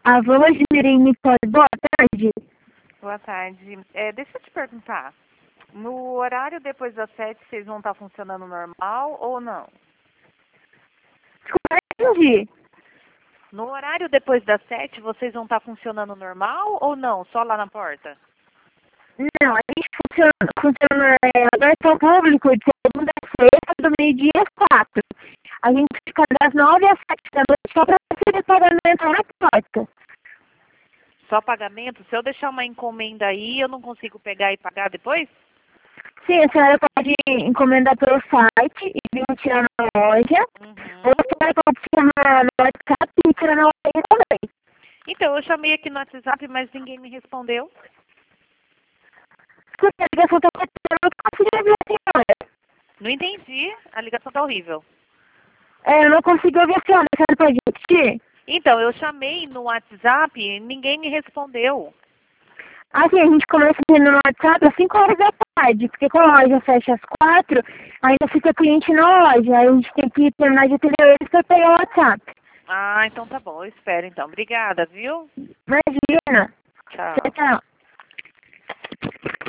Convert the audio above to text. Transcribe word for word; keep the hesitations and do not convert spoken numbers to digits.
A Rosemary Nicole, boa tarde. Boa tarde. É, deixa eu te perguntar. No horário depois das sete, vocês vão estar funcionando normal ou não? Desculpa, não entendi. No horário depois das sete, vocês vão estar funcionando normal ou não? Só lá na porta? Não, a gente funciona, funciona é, aberto ao público de segunda a sexta, do meio-dia às quatro. A gente fica das nove às sete da noite só para receber pagamento na porta. Só pagamento? Se eu deixar uma encomenda aí, eu não consigo pegar e pagar depois? Sim, a senhora pode encomendar pelo site e vir tirar na loja. Uhum. Ou a senhora pode tirar no WhatsApp e tirar na loja também. Então, eu chamei aqui no WhatsApp, mas ninguém me respondeu. Escuta, a ligação está cortando, eu não consigo ouvir a senhora. Não entendi. A ligação tá horrível. É, eu não consigo ouvir a senhora, a senhora pode repetir? Então, eu chamei no WhatsApp e ninguém me respondeu. Assim, a gente começa no WhatsApp às cinco horas da tarde, porque como a loja fecha às quatro, ainda fica cliente na loja, aí a gente tem que terminar de atender eles para pegar o WhatsApp. Ah, então tá bom. Eu espero então. Obrigada, viu? Imagina. Tchau. Tchau, tchau.